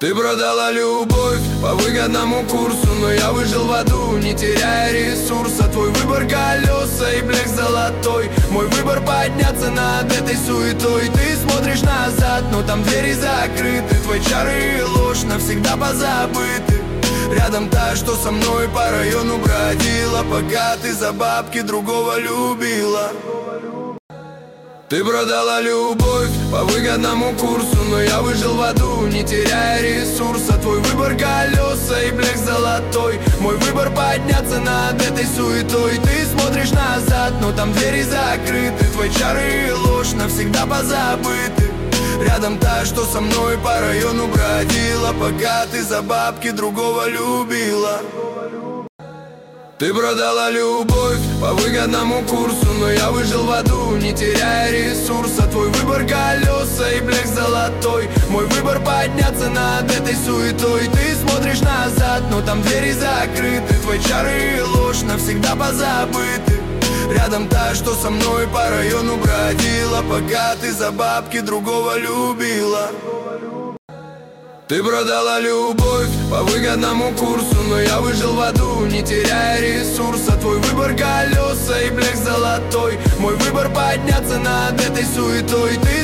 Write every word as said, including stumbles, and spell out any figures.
Ты продала любовь по выгодному курсу, но я выжил в аду, не теряя ресурса. Твой выбор колеса и блек золотой, мой выбор подняться над этой суетой. Ты смотришь назад, но там двери закрыты, твои чары и ложь навсегда позабыты. Рядом та, что со мной по району бродила, пока ты за бабки другого любила. Ты продала любовь по выгодному курсу, но я выжил в аду, не теряя ресурса. Твой выбор колеса и блек золотой, мой выбор подняться над этой суетой. Ты смотришь назад, но там двери закрыты, твои чары и ложь навсегда позабыты. Рядом та, что со мной по району бродила, пока ты за бабки другого любила. Ты продала любовь по выгодному курсу, но я выжил в аду, не теряя ресурса. Твой выбор колеса и блек золотой, мой выбор подняться над этой суетой. Ты смотришь назад, но там двери закрыты, твои чары и ложь навсегда позабыты. Рядом та, что со мной по району бродила, пока ты за бабки другого любила. Ты продала любовь по выгодному курсу, но я выжил в аду, не теряя ресурса. Твой выбор колеса и блек золотой, мой выбор подняться над этой суетой. Ты